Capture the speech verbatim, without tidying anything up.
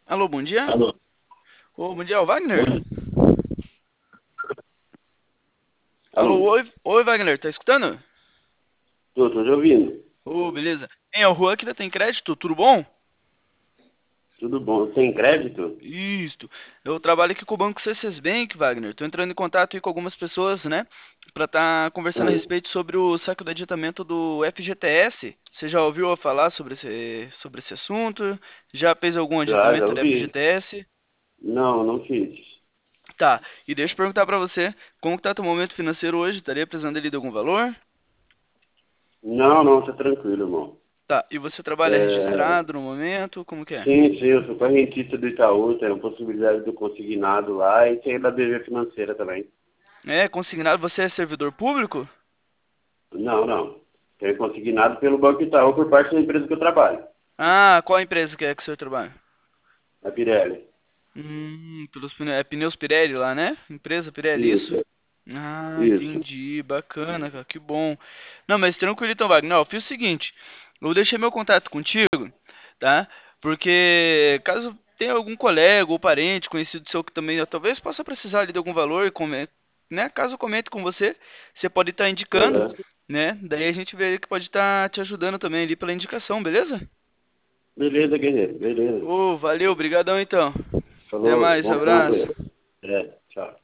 Alô, bom dia? Alô? Ô, bom dia, é o Wagner? Oi? Alô, Alô? oi, oi, Wagner, tá escutando? Tô, tô te ouvindo. Ô, beleza. Hein, é o Juan aqui da Tem Crédito, tudo bom? Tudo bom? Tem crédito? Isto. Eu trabalho aqui com o Banco C S Bank, Wagner. Tô entrando em contato aí com algumas pessoas, né? Pra estar conversando a Ah, respeito sobre o saque do adiantamento do F G T S. Você já ouviu falar sobre esse, sobre esse assunto? Já fez algum já, já adiantamento do ouvi. F G T S? Não, não fiz. Tá, e deixa eu perguntar pra você, como que tá teu momento financeiro hoje? Estaria precisando ali de algum valor? Não, não, tá tranquilo, irmão. Tá, e você trabalha É, registrado no momento? Como que é? sim, sim, eu sou correntista do Itaú, tem a possibilidade do consignado lá e tem da B V financeira também. É, consignado, você é servidor público? Não, não. Tem consignado pelo Banco Itaú por parte da empresa que eu trabalho, Ah, qual empresa que é que o senhor trabalha? a Pirelli. Hum, pelos pneus, é Pneus Pirelli lá, né? Empresa Pirelli, isso? Isso, Ah, isso. entendi, bacana, cara, que bom. Não, mas tranquilo então, Wagner. Ó, eu fiz o seguinte, eu deixei meu contato contigo, tá? Porque caso tenha algum colega ou parente conhecido seu que também ó, talvez possa precisar ali de algum valor, e come- né? Caso eu comente com você, você pode estar indicando, Aham. né? Daí a gente vê que pode estar te ajudando também ali pela indicação, beleza? Beleza, guerreiro, beleza. Ô, valeu, brigadão então. Até Falou, mais, bom trampo abraço. aí. É, tchau.